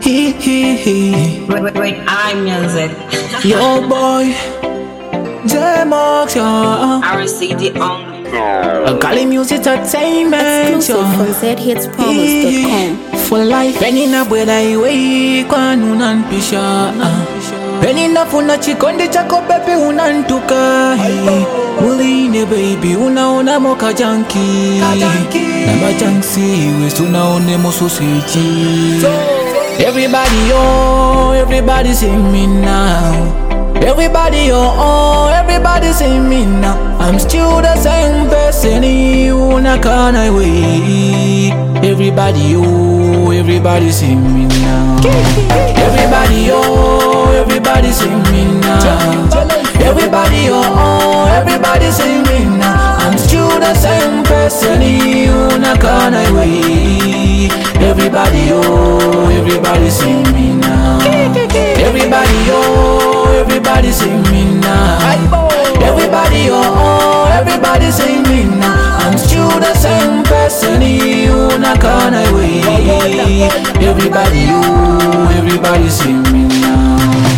With iMusic. Yo boy, J-Mox, yo. RCD only. Cali Music Entertainment, Exclusive from zhitspromise.com. For life, penny na bwela iwe kwa unanpisha. Penny na funa chikondi chako pepe unantuka. Muline baby unaona moka janki. Na majansi wes unaone mososeji. Everybody oh, everybody sing me now. Everybody oh, everybody sing me now. I'm still the same person you nakana way. Everybody oh, everybody sing me now. Everybody oh, everybody sing me now. Everybody oh, everybody sing me now. I'm still the same person you nakana way. Everybody oh, everybody sing me now. Everybody oh, everybody sing me now. Everybody oh, everybody sing me now. I'm still the same person you nakana way. Everybody oh, everybody sing me now.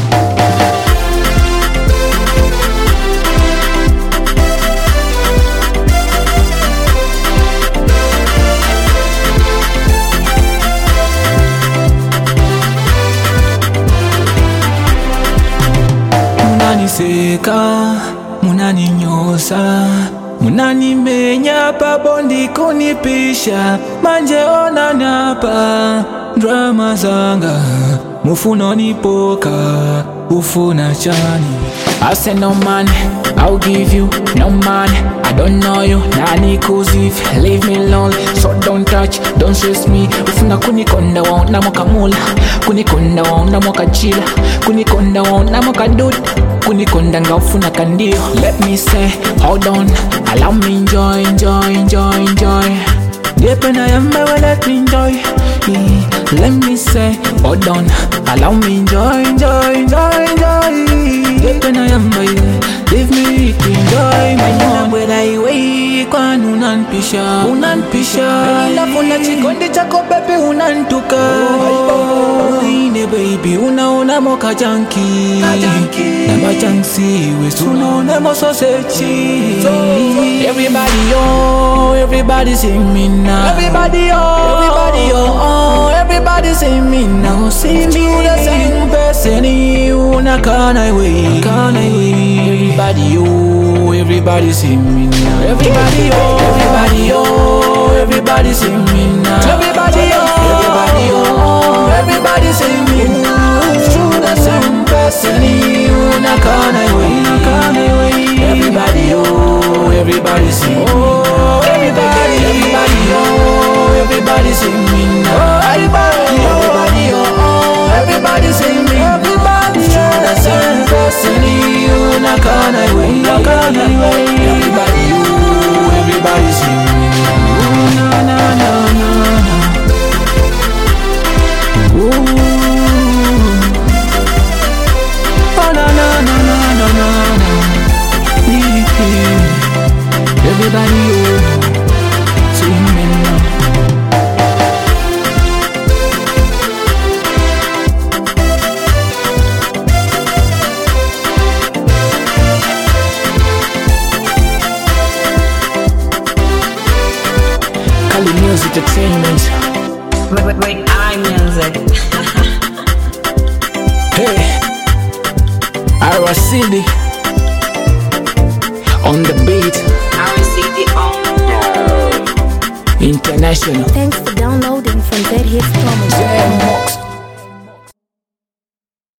Munaniseka, munaninyosa, munanimenya pabondi kunipisha. Manje ona napa drama zanga, mufuna nipoka, ufuna chani. I said no man, I'll give you no man. I don't know you, nani kuzif. Leave me alone, so don't touch, don't stress me. Ufuna kunikonda wao na moka mula, kunikonda wao na moka chila, kunikonda wao na moka dude, kunikonda nga ufuna kandio. Let me say, hold on, allow me enjoy, enjoy, enjoy, enjoy. Yepe na yambe we let me enjoy. Let me say, hold on, allow me enjoy, enjoy, enjoy, enjoy. Yepe na yambe, leave me enjoy. Manyina bwela iwe kwa unanpisha, unanpisha. Nafuna chikondi chako pepe unantuka. Muline baby unaona moka janki. Na majansi wes unaona mososechi. Everybody oh, everybody sing me now. Everybody oh, everybody oh, everybody sing me now. See me the same person you nakana way. Everybody oh, everybody sing me now. Everybody oh, everybody oh, everybody sing me now. Everybody oh, everybody sing me now. True the same person you nakana way. Everybody oh, everybody sing me now. Everybody oh, everybody sing me now. Everybody oh, everybody sing me now. True the same person you nakana way. Everybody oh, everybody sing me now. Na na na na na. Ooh. Oh na na na na na na na. Everybody oh, sing me now. Cali Music Entertainment. With iMusic. Hey, RCD on the beat. RCD only. International. Thanks for downloading from zhitspromise.com. J-Mox.